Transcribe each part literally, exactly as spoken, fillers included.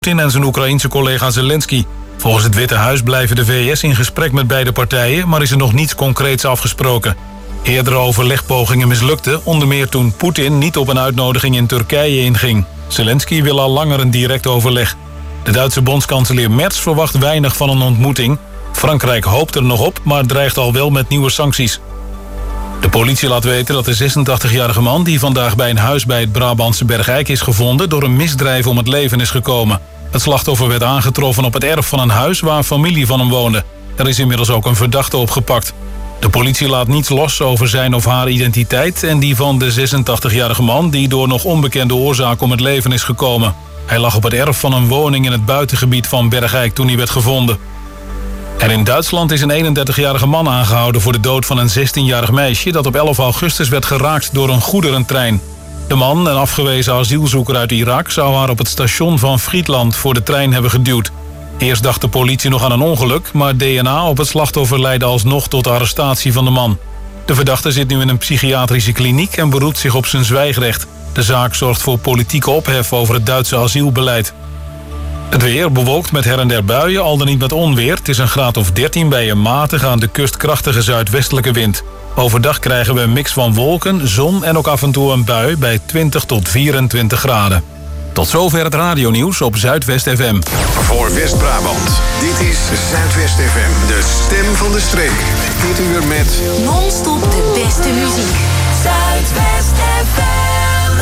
Poetin en zijn Oekraïense collega Zelensky. Volgens het Witte Huis blijven de V S in gesprek met beide partijen, maar is er nog niets concreets afgesproken. Eerdere overlegpogingen mislukten, onder meer toen Poetin niet op een uitnodiging in Turkije inging. Zelensky wil al langer een direct overleg. De Duitse bondskanselier Merz verwacht weinig van een ontmoeting. Frankrijk hoopt er nog op, maar dreigt al wel met nieuwe sancties. De politie laat weten dat de zesentachtigjarige man die vandaag bij een huis bij het Brabantse Bergijk is gevonden door een misdrijf om het leven is gekomen. Het slachtoffer werd aangetroffen op het erf van een huis waar familie van hem woonde. Er is inmiddels ook een verdachte opgepakt. De politie laat niets los over zijn of haar identiteit en die van de zesentachtigjarige man die door nog onbekende oorzaak om het leven is gekomen. Hij lag op het erf van een woning in het buitengebied van Bergijk toen hij werd gevonden. En in Duitsland is een eenendertigjarige man aangehouden voor de dood van een zestienjarig meisje dat op elf augustus werd geraakt door een goederentrein. De man, een afgewezen asielzoeker uit Irak, zou haar op het station van Friedland voor de trein hebben geduwd. Eerst dacht de politie nog aan een ongeluk, maar D N A op het slachtoffer leidde alsnog tot de arrestatie van de man. De verdachte zit nu in een psychiatrische kliniek en beroept zich op zijn zwijgrecht. De zaak zorgt voor politieke ophef over het Duitse asielbeleid. Het weer bewolkt met her en der buien, al dan niet met onweer. Het is een graad of dertien bij een matige aan de kust krachtige zuidwestelijke wind. Overdag krijgen we een mix van wolken, zon en ook af en toe een bui bij twintig tot vierentwintig graden. Tot zover het radionieuws op Zuidwest F M. Voor West-Brabant, dit is Zuidwest F M, de stem van de streek. Dit uur met non-stop de beste muziek. Zuidwest F M.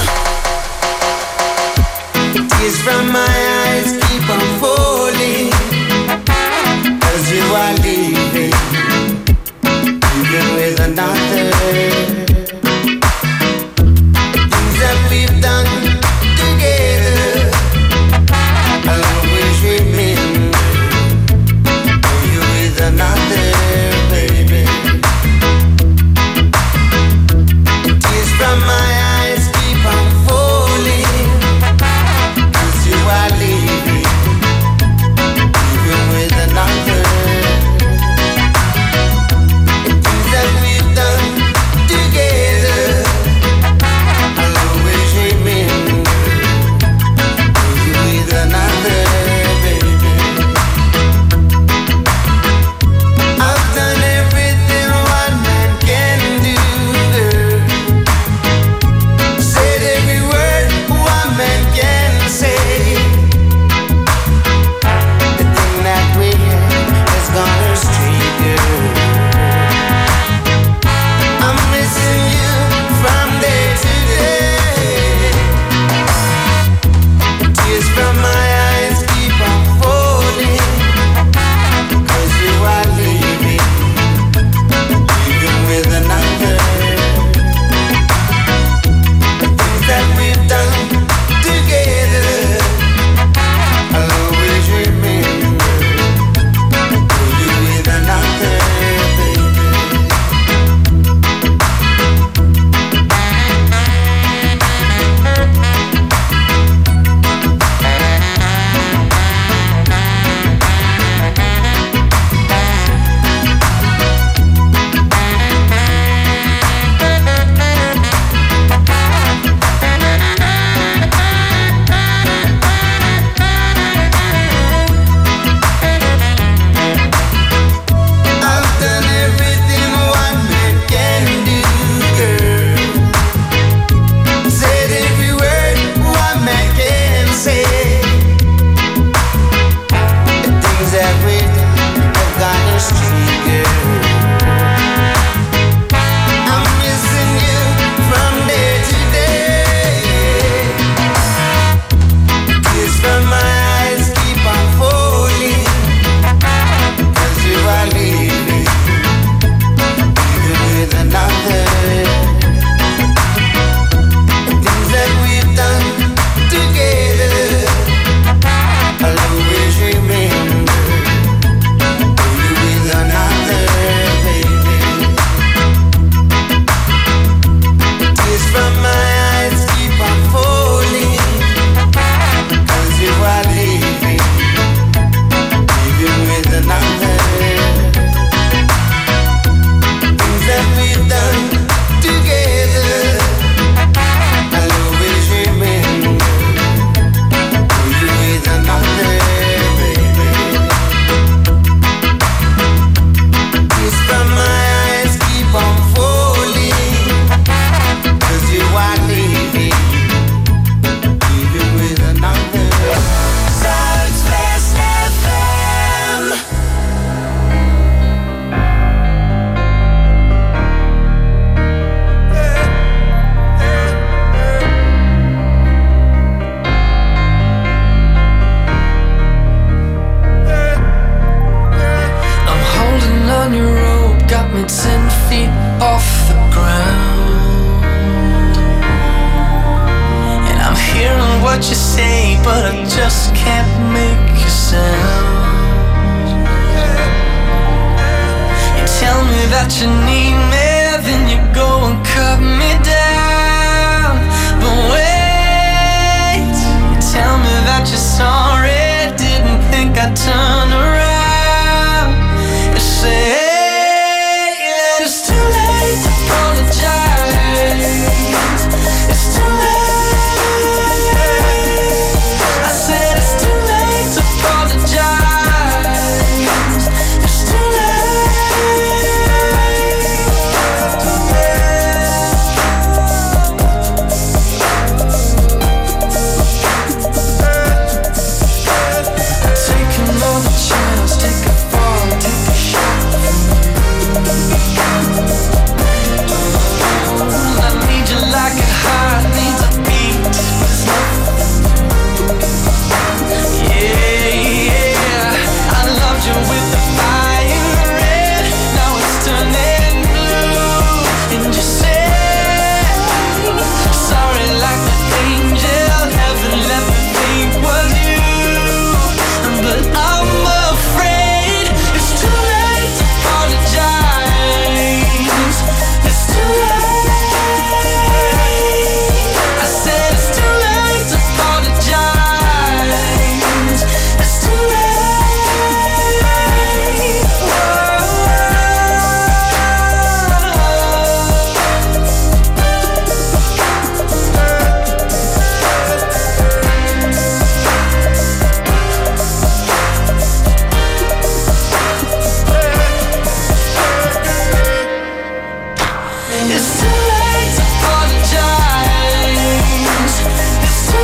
Tears from my eyes keep on falling as you are leaving, even with another. Things that we've done together, I'll always remember. You with another, baby. Tears from my eyes keep on falling as you are leaving. make a sound. You tell me that you need me, then you go and cut me down. But wait, you tell me that you're sorry, didn't think I'd turn around. You say that it's too late to apologize. It's too late. I said it's too late to apologize. It's too take another chance, take a fall, take a shot. I need you like a heart needs a beat, but it's nothing. Yeah, yeah, I loved you with the fire red, now it's turning blue. And you said sorry like the angel, heaven let me think was you. But I'm afraid it's too late to apologize. It's too late. I said it's too late to apologize. It's too late. It's too late to apologize. It's too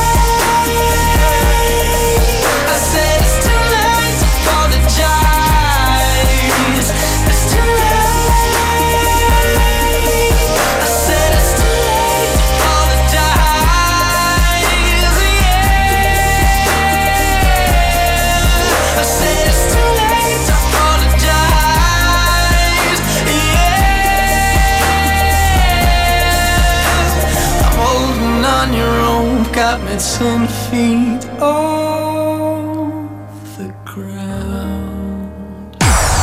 late. I said it's too late to apologize. It's too late. I said it's too late to apologize. Yeah. I said it's too late to apologize. Yeah. I'm holding on your rope, got me ten feet off the ground.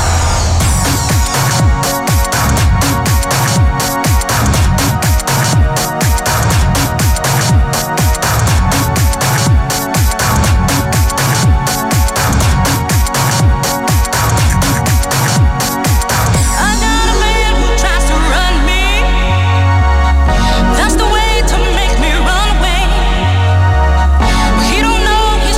I got a man who tries to run me. That's the way to make me run away. He don't know he's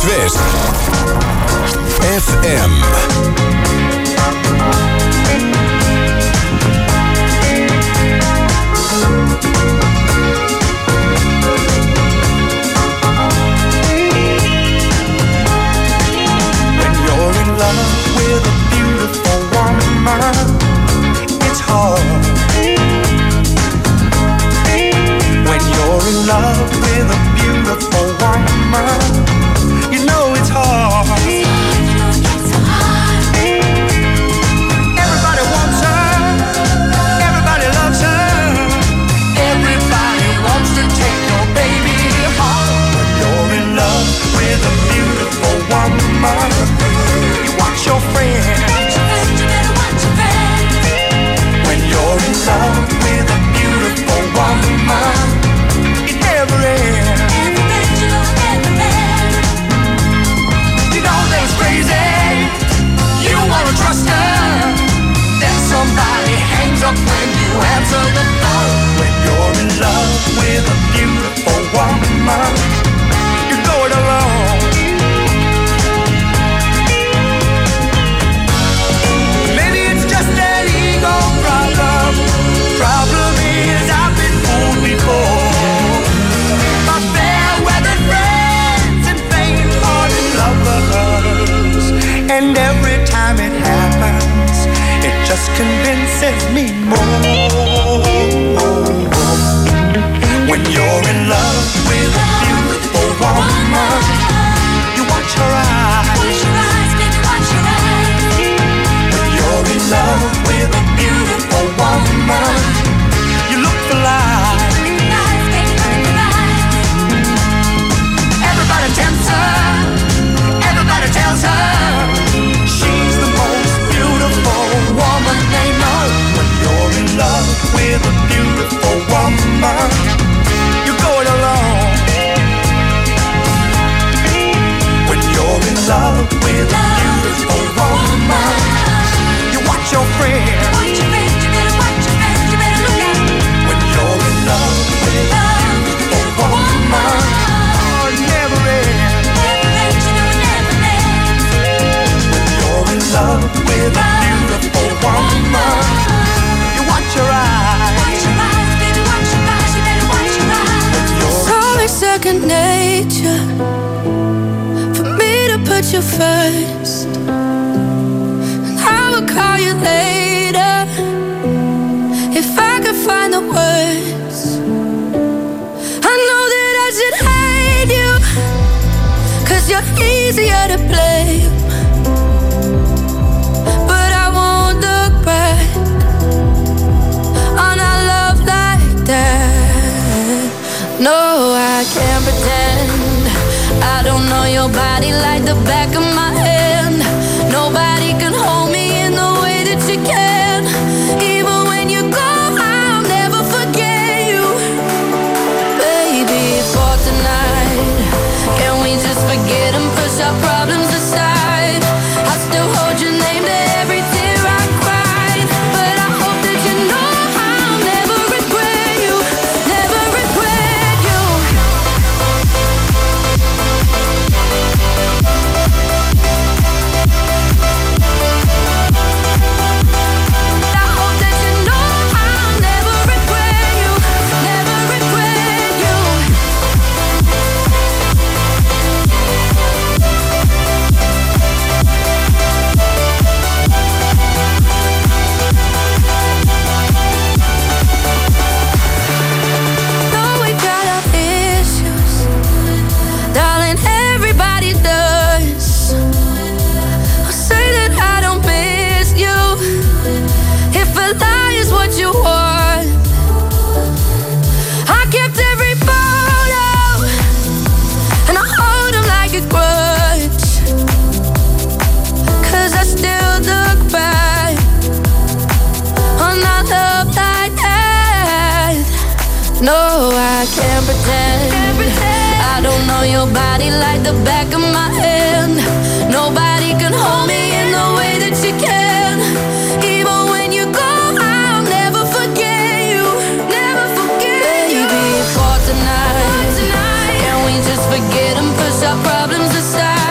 Zuidwest F M. When you're in love with a beautiful woman, it's hard. When you're in love with a beautiful woman, you know it's hard. It's hard. Everybody wants her. Everybody loves her. Everybody wants to take your baby home. When you're in love with a beautiful woman, you watch your friends. You better watch your friends. When you're in love with a beautiful woman, it never ends. Never ends, you know, never ends. You know that it's crazy. You wanna trust her. Then somebody hangs up when you answer the phone. When you're in love with a beautiful woman, you go it alone. Maybe it's just an ego problem. Problem is I've been fooled before. My fair weather friends and faint-hearted lovers, and every time it happens, it just convinces me more. When you're in love with a beautiful woman, you watch her eyes. Watch your eyes, baby, watch your eyes. When you're in love with a beautiful woman, you look for lies. Look at your eyes, baby, look at your eyes. Everybody tempts her, everybody tells her she's the most beautiful woman they know. When you're in love with a beautiful woman, you go it alone. When you're in love with a beautiful woman, you watch your friends. Watch your friends, you better watch your friends, you better look out. When you're in love with a beautiful woman, oh, it never ends. Never ends, you know, never ends. When you're in love with a beautiful woman, you watch your eyes. Watch your eyes, baby, watch your eyes, you better watch your eyes. It's only second nature for me to put you first. And I will call you later if I could find the words. I know that I should hate you, 'cause you're easier to blame. But I won't look back on our love like that. No, I can't pretend I don't know your body like the back of my hand. Nobody can hold me in the way that you can. Even when you go, I'll never forget you. Baby, for tonight, can we just forget and push our problems aside? I still hold your name to every tear I cried. But I hope that you know I'll never regret you. Never regret you. I hope that you know I'll never regret you. Never regret you. Though we got our issues, darling, everybody does. I'll say that I don't miss you. If a lie is what you want, I kept every photo and I hold them like a grudge. 'Cause I still look back on our love like that. No, I can't pretend. I don't know your body like the back of my hand. Nobody can hold me in the way that you can. Even when you go, I'll never forget you. Never forget you. Baby, for tonight, can we just forget and push our problems aside?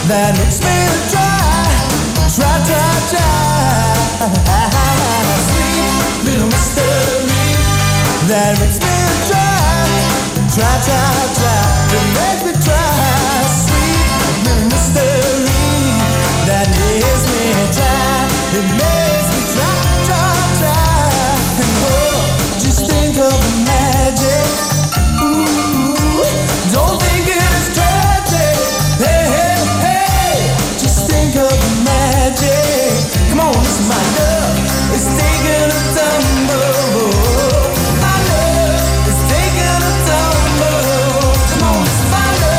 that makes me try, try, try, try. Sweet little mystery that makes me try, try, try, try. That makes me try. Sweet little mystery that makes me try. It makes me try, try, try. And oh, just think of the magic. Ooh, don't think it is tragic. Hey, hey, hey, just think of the magic. Come on, listen, my love is taking a tumble. My love is taking a tumble. Come on, listen, my love.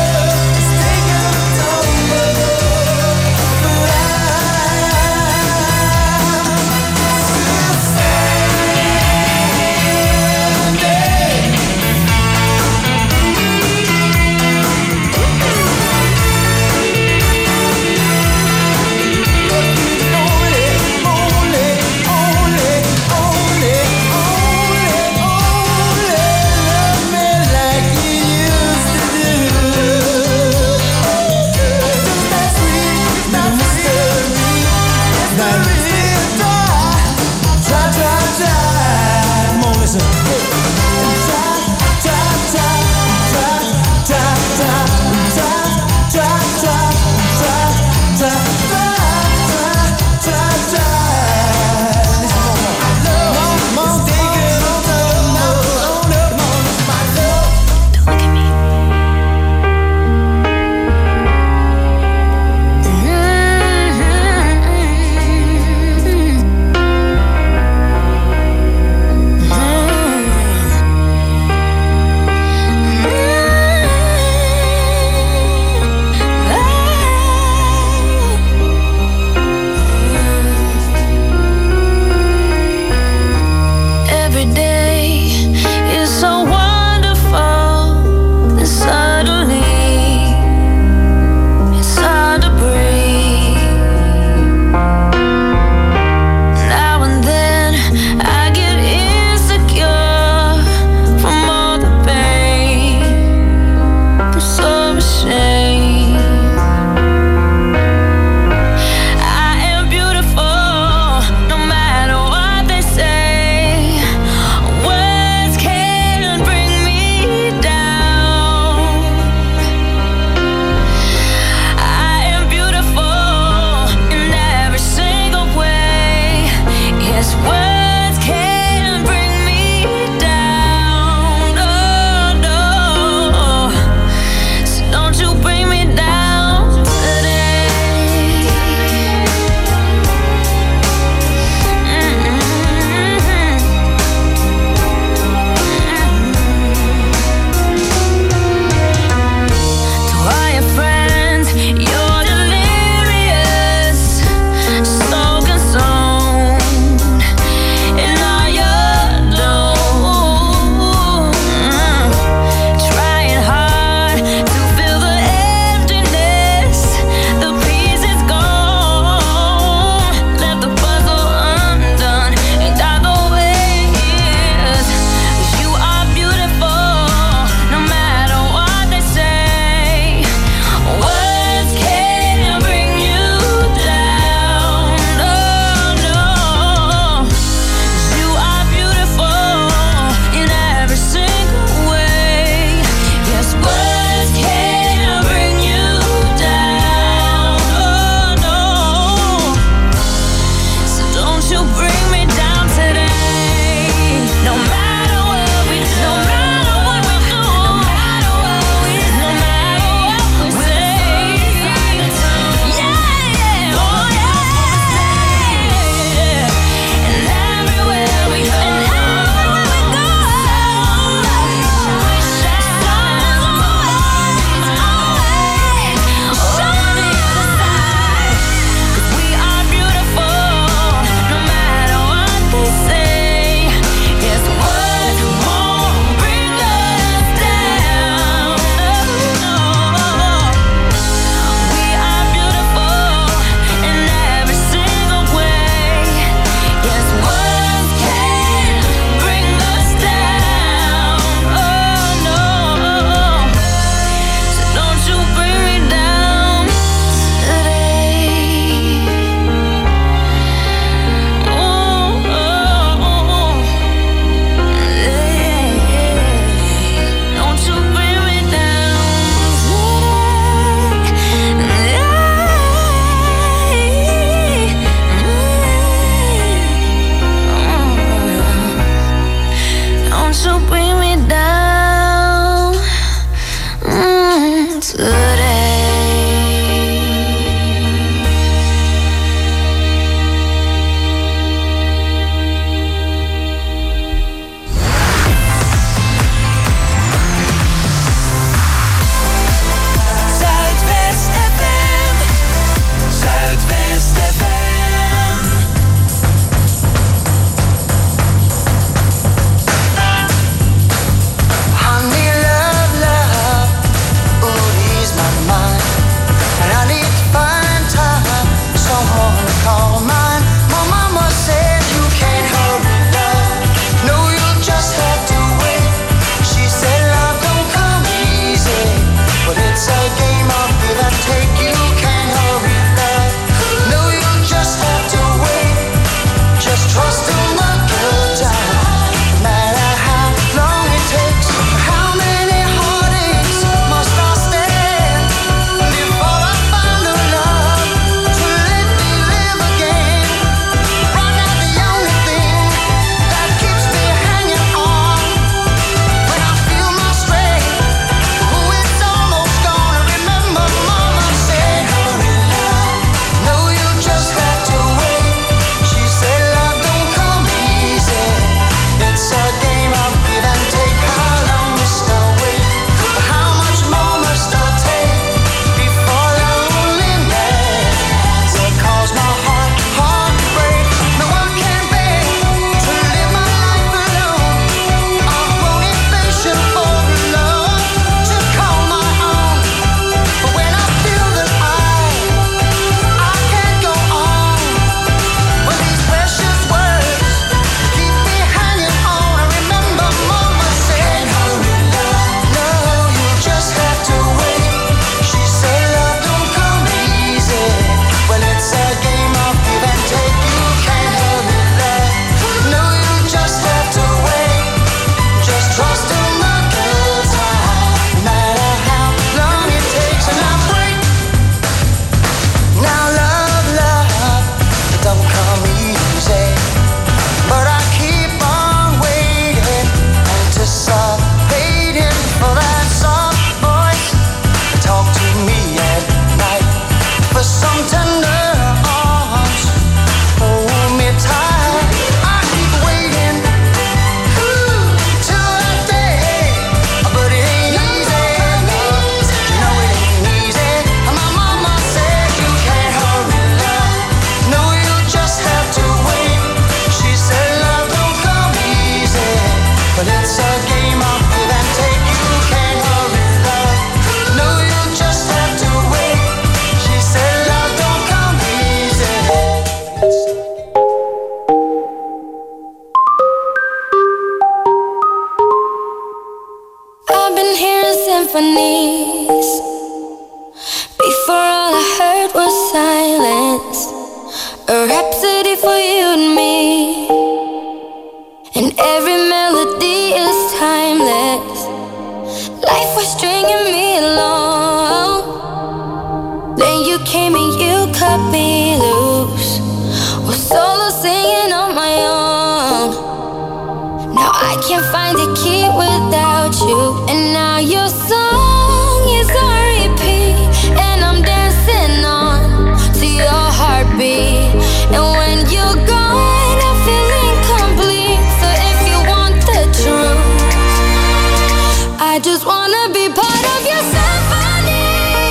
me. And every melody is timeless. Life was stringing me along. Then you came and you cut me loose. Was solo singing on my own. Now I can't find a key without you. And now your song is on repeat. And I'm dancing on to your heartbeat. And when you're gone, I feel incomplete. So if you want the truth, I just wanna be part of your symphony.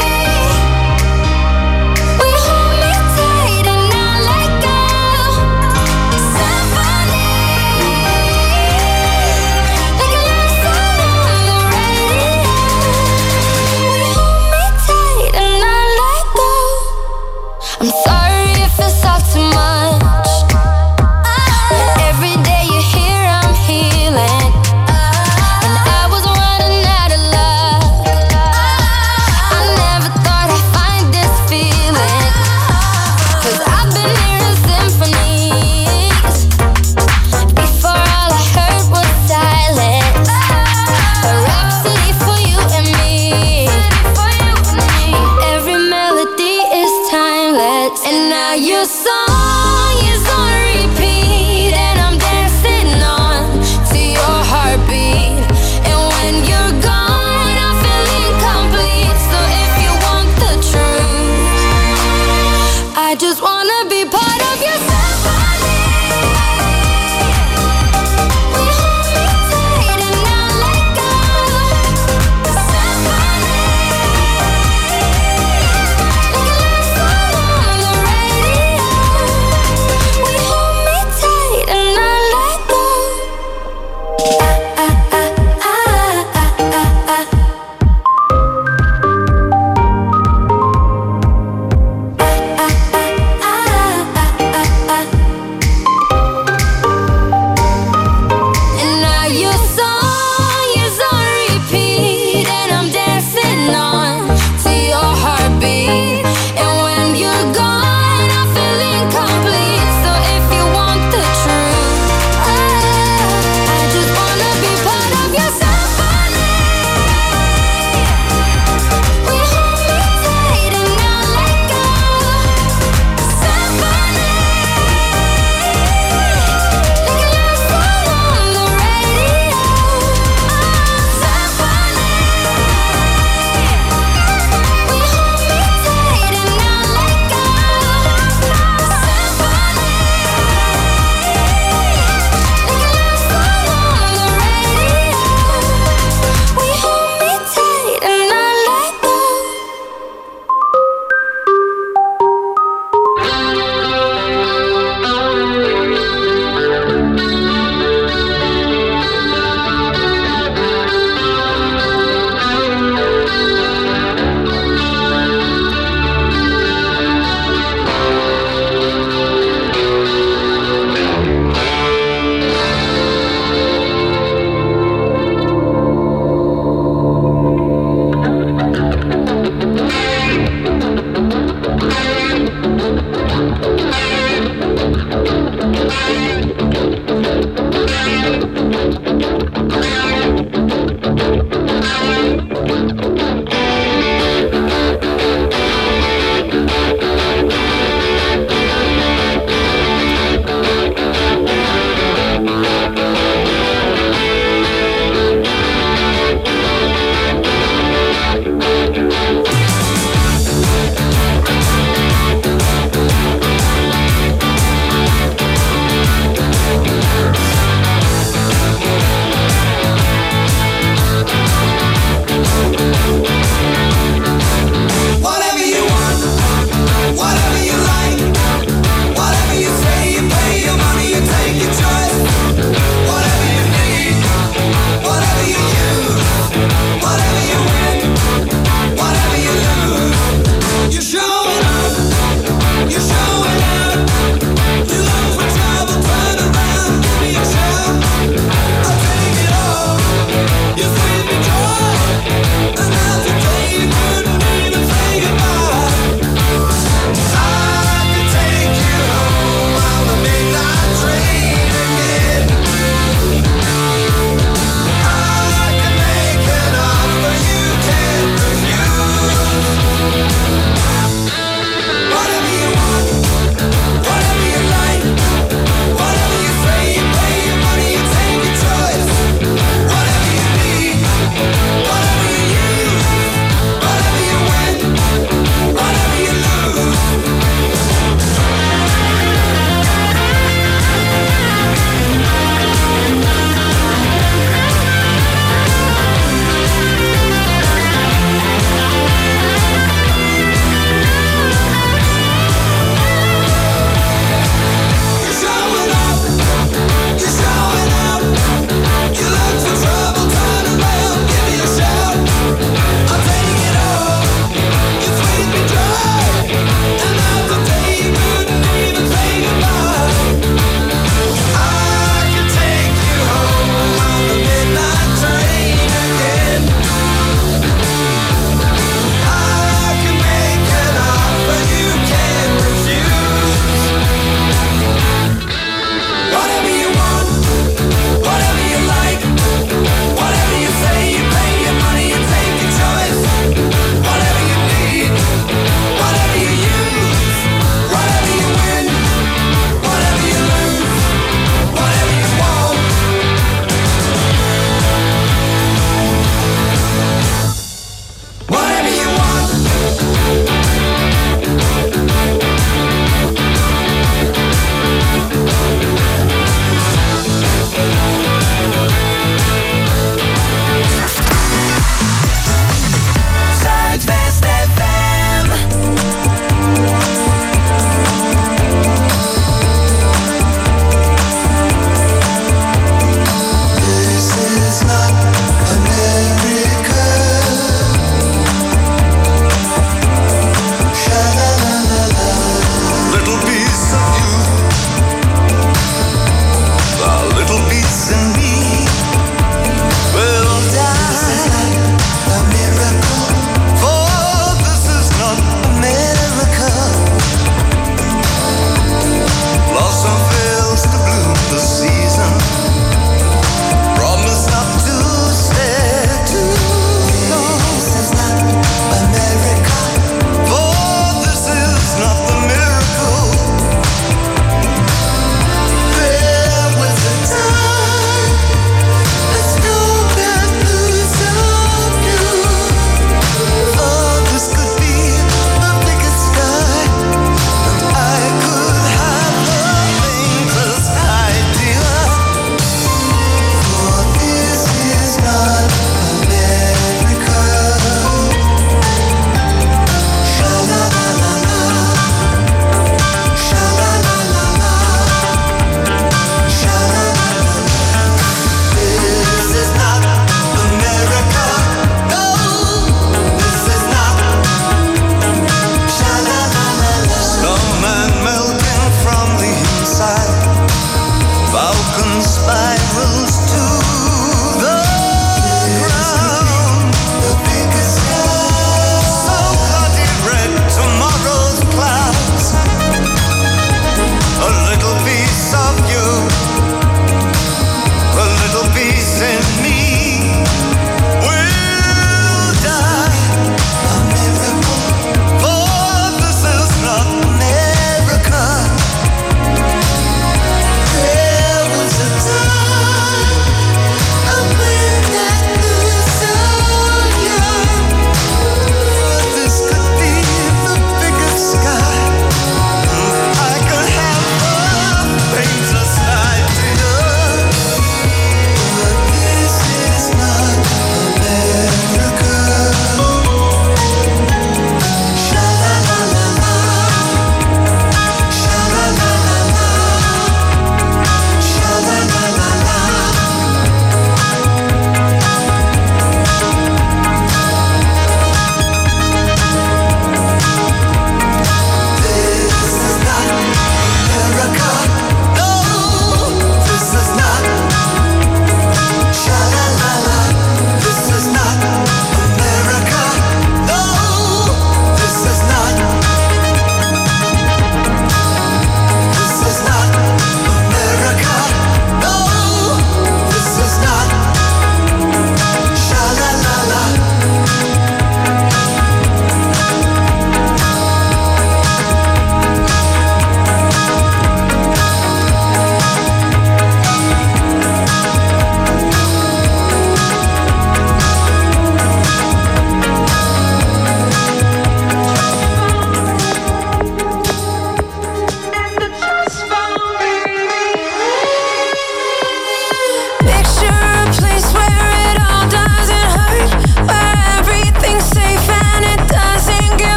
We hold me tight and not let go. Symphony, like a love song on the radio. We hold me tight and not let go. I'm sorry if it's all too much. But every day you're here, I'm healing. And I was running out of luck. I never thought I'd find this feeling. Cause I've been hearing symphonies. Before all I heard was silence. A rhapsody for you and me. And every melody is timeless. And now your song is on repeat. And I'm dancing on to your heartbeat. And when you're gone, I feel incomplete. So if you want the truth, I just wanna be part of your symphony. We hold me tight and not let go. Symphony, like a love song on the radio. We hold me tight and not let go. Ah, ah, ah, ah, ah, ah, ah.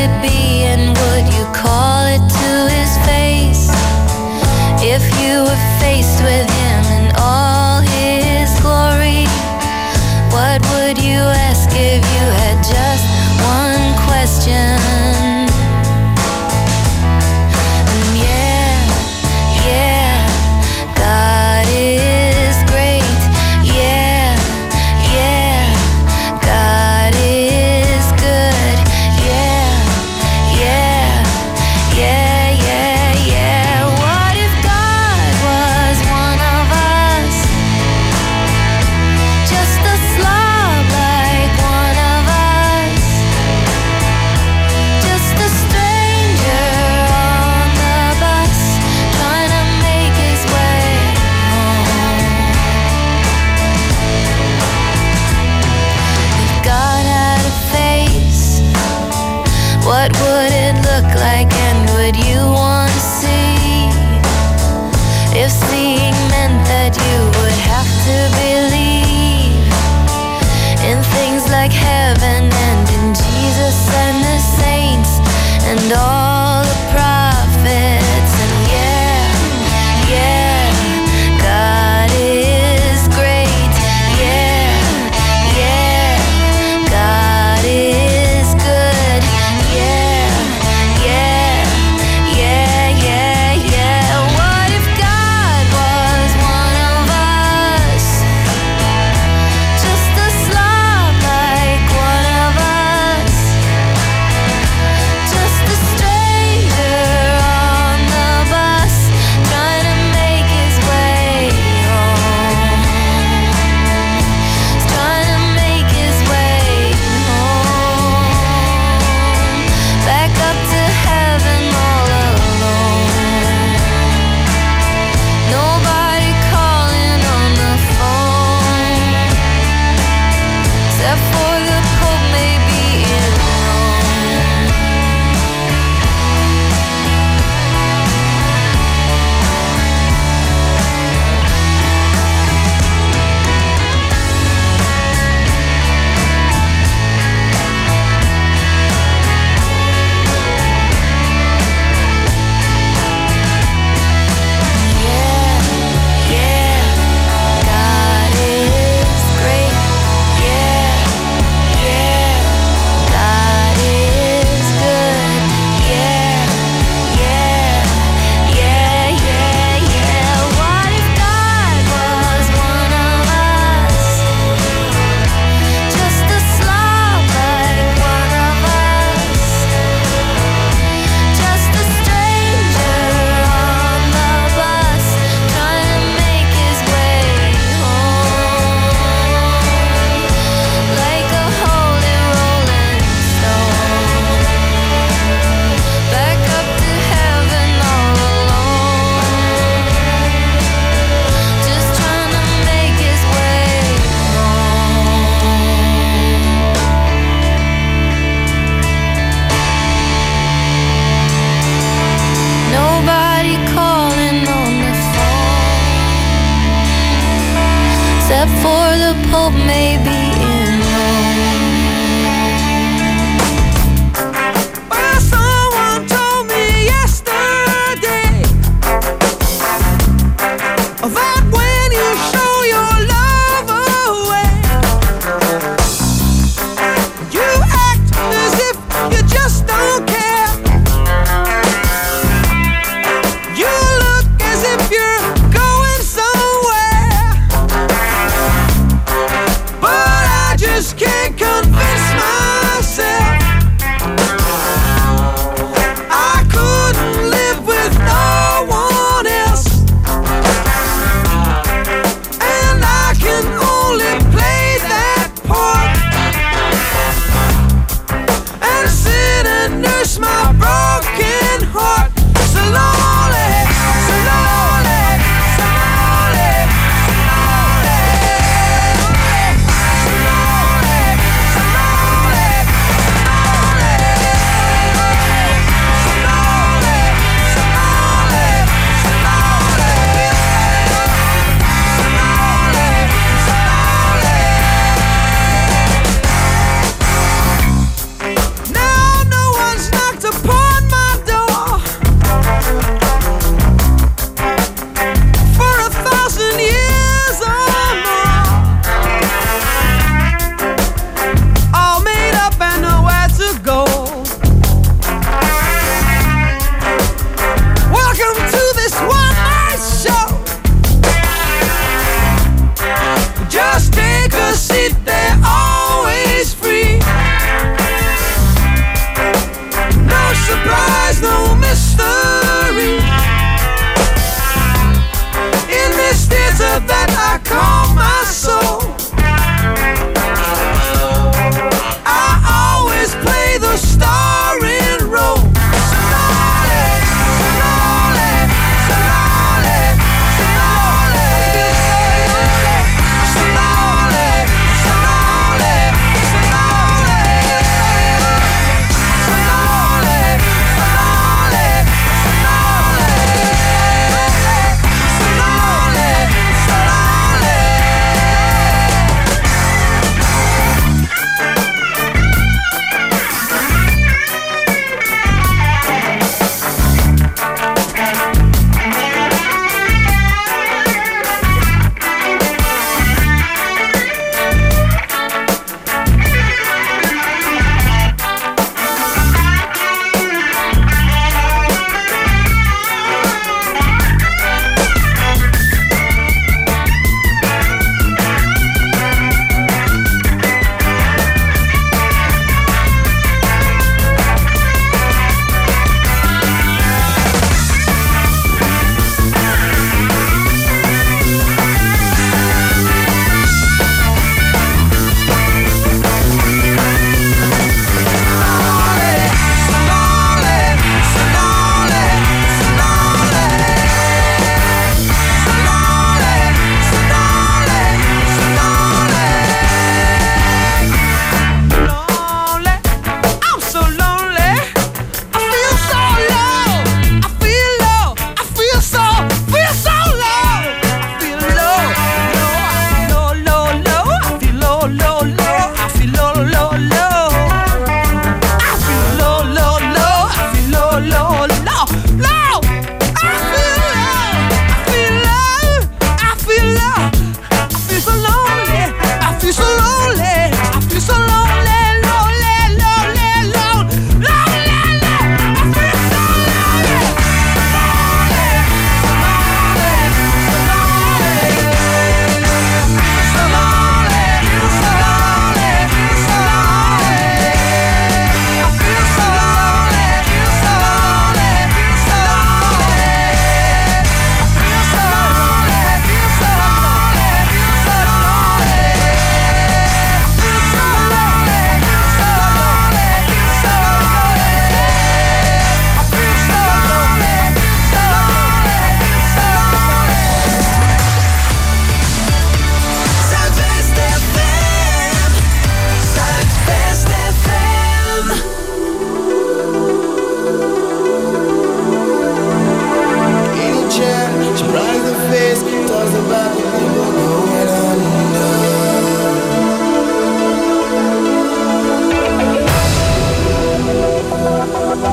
would be, and would you call it to his face? If you were faced with him in all his glory, what would you ask if you had just one question? And yeah, yeah, God is great. Yeah, yeah, God is good. Yeah, yeah, yeah, yeah, yeah. What if God was one of us? Just a slob like one of us. Just a stranger on the bus, trying to make his way home. If God had a face, what would it look like, and would you want to see? If seeing meant that you would have to believe in things like heaven and in Jesus and the saints and all the prophets. And yeah, yeah, God is great. Yeah, yeah, God is good. Yeah, yeah, yeah, yeah, yeah. What if God was one of us? Just a slob like one of us. Just a stranger on the bus, trying to make his way home. He's trying to make his way home. Back up to heaven all alone. Nobody calling on the phone, except for the Pope maybe in Rome. Yeah, yeah, God is great. Yeah, yeah, God is good. Yeah, yeah, yeah, yeah, yeah. What if God was one of us? Just a slob like one of us. Just a stranger on the bus, trying to make his way home. Like a holy rolling stone, back up to heaven all alone. Just trying to make his way home. Nobody calling on the phone, except for the Pope maybe in Rome. Well, someone told me yesterday that when you show your love away, you act as if you just don't care. You look as if you're going somewhere, but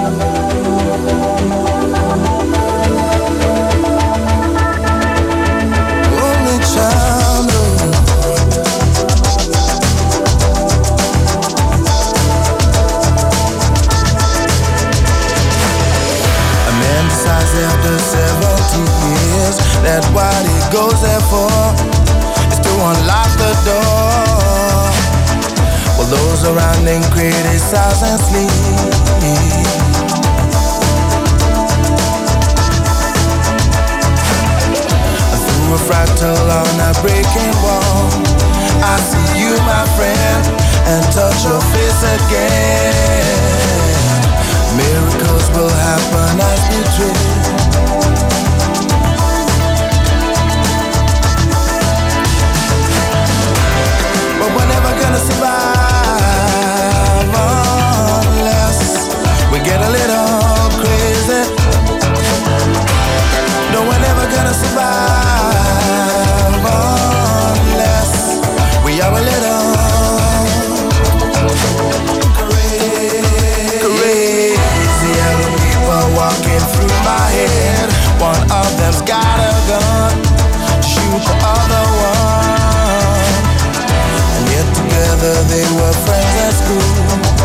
After seventy years, that what he goes there for is to unlock the door. While those around him criticize and sleep. Through a fractal on a breaking wall, I see you, my friend, and touch your face again. Miracles will happen as we dream. But we're never gonna survive unless we get a little crazy. No, we're never gonna survive unless we are a little walking through my head. One of them's got a gun, shoot the other one. And yet together they were friends at school.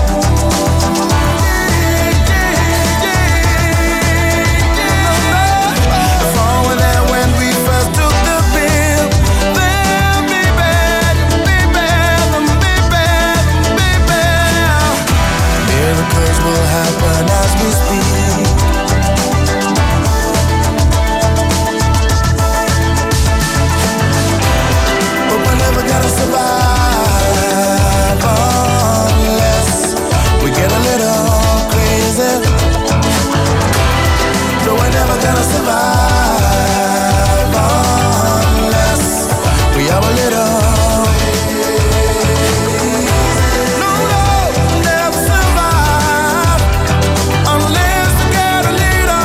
If all were there when we first took the bill, then be bad, be bad, be bad, be bad. Miracles will happen as we speak. Gotta survive unless we get a little crazy. No, we're never gonna survive unless we are a little. No, no, never survive unless we get a little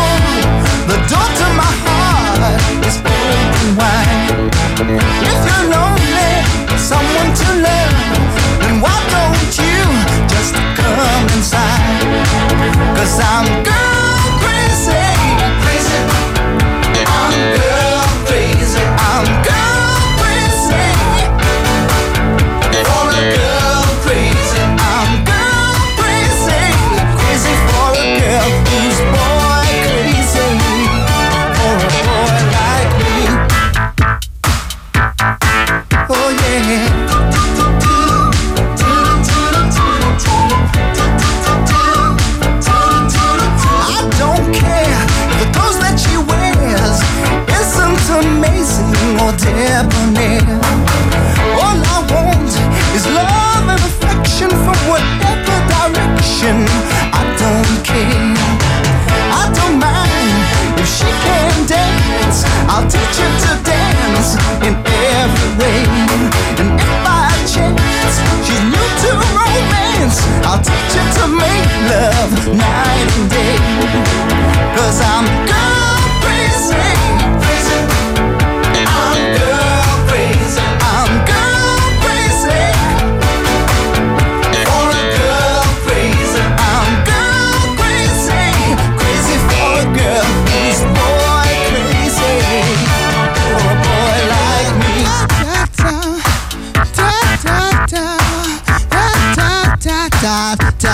if you know is love and affection from whatever direction. I don't care, I don't mind if she can dance. I'll teach her to dance in every way. And if by chance she's new to romance, I'll teach her to make love night and day. Cause I'm girl crazy, crazy. I'm girl crazy, I'm girl crazy. For a girl crazy, I'm girl crazy, crazy for a girl who's boy crazy. For a boy like me. Da da da da da da da da da.